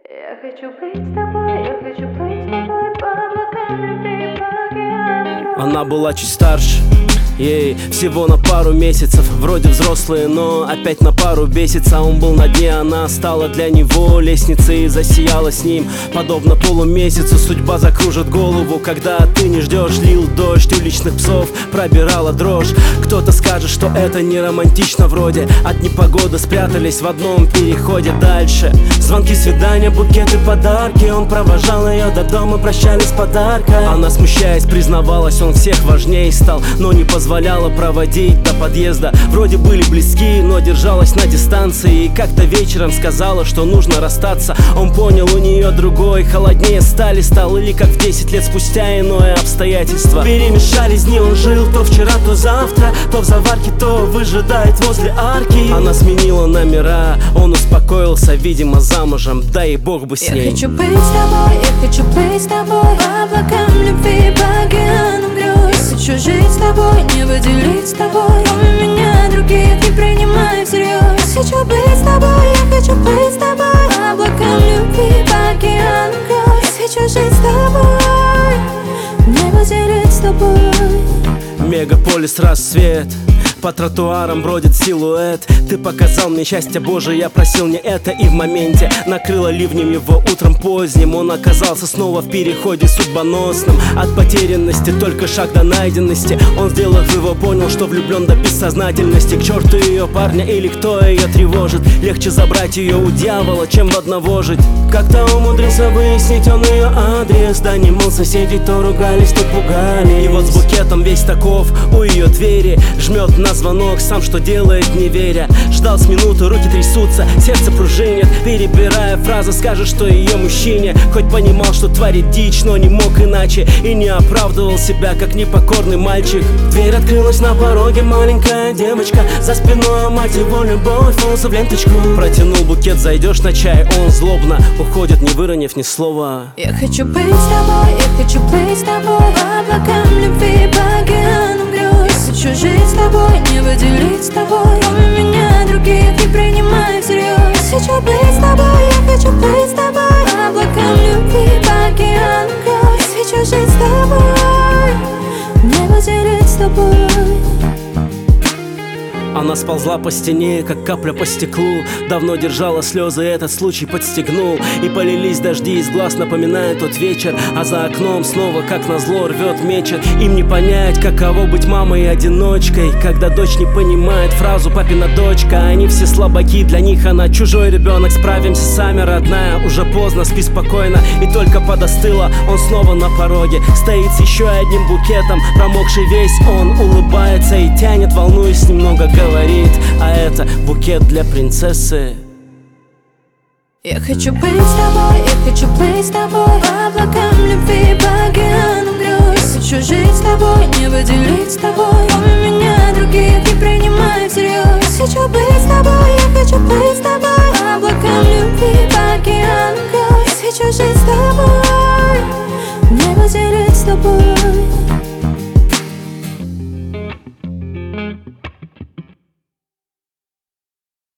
Я хочу быть с тобой, я хочу быть с тобой по облакам любви, по океану. Она была чуть старше, ей всего на пару месяцев. Вроде взрослые, но опять на пару бесится. Он был на дне, она стала для него лестницей и засияла с ним. Подобно полумесяцу судьба закружит голову, когда ты не ждешь. Лил дождь, уличных псов пробирала дрожь. Кто-то скажет, что это не романтично вроде. От непогоды спрятались в одном переходе дальше. Звонки, свидания, букеты, подарки. Он провожал ее до дома, прощались подаркой. Она, смущаясь, признавалась, он всех важнее стал, но не позволяла проводить до подъезда. Вроде были близки, но держалась на дистанции. И как-то вечером сказала, что нужно расстаться. Он понял, у нее другой, холоднее стали стал. Или как в 10 лет спустя иное обстоятельство. Перемешались дни, он жил то вчера, то завтра, то в заварке, то выжидает возле арки. Она сменила номера, он успокоился, видимо, замужем, да и бог бы с ней. Я хочу быть с тобой, я хочу быть с тобой по облакам любви, по океану грез. Хочу жить с тобой, не выделить с тобой. Кроме меня других не принимай всерьез. Хочу быть с тобой, я хочу быть с тобой по облакам любви, по океану грез. Хочу жить с тобой, не выделить с тобой. Мегаполис, рассвет, по тротуарам бродит силуэт. Ты показал мне счастье Божие, я просил не это. И в моменте накрыло ливнем его утром поздним. Он оказался снова в переходе судьбоносном. От потерянности только шаг до найденности. Он, сделав его, понял, что влюблен до бессознательности. К черту ее парня или кто ее тревожит. Легче забрать ее у дьявола, чем в одного жить. Как-то умудрился выяснить он ее адрес. Да не мол, соседи то ругались, то пугали. И вот с букетом весь таков у ее двери. Жмет на звонок, сам что делает, не веря. Ждал с минуты, руки трясутся, сердце пружинит. Перебирая фразы, скажет, что ее мужчине. Хоть понимал, что творит дичь, но не мог иначе. И не оправдывал себя, как непокорный мальчик. Дверь открылась, на пороге маленькая девочка. За спиной мать его любовь, волосы в ленточку. Протянул букет, зайдешь на чай. Он злобно уходит, не выронив ни слова. Я хочу быть с тобой, я хочу быть с тобой по облакам любви, по океану грез. Хочу жить с тобой, не выделить с тобой. Кроме меня других не принимай всерьез. Хочу быть с тобой, я хочу быть с тобой по облакам любви, по океану грез. Хочу жить с тобой, не выделить с тобой. Она сползла по стене, как капля по стеклу. Давно держала слезы, этот случай подстегнул. И полились дожди из глаз, напоминая тот вечер. А за окном снова, как назло, рвет мечет. Им не понять, каково быть мамой и одиночкой, когда дочь не понимает фразу «папина дочка». Они все слабаки, для них она чужой ребенок. Справимся сами, родная, уже поздно, спи спокойно. И только подостыла, он снова на пороге. Стоит с еще одним букетом, промокший весь. Он улыбается и тянет, волнуясь немного, говорит, а это букет для принцессы. Я хочу быть с тобой, я хочу быть с тобой по облакам любви, по океану грез. Хочу жить с тобой, не выделить с тобой. Кроме меня других не принимай всерьез. Хочу быть с тобой, я хочу быть с тобой по облакам любви, по океану грез. Хочу жить с тобой.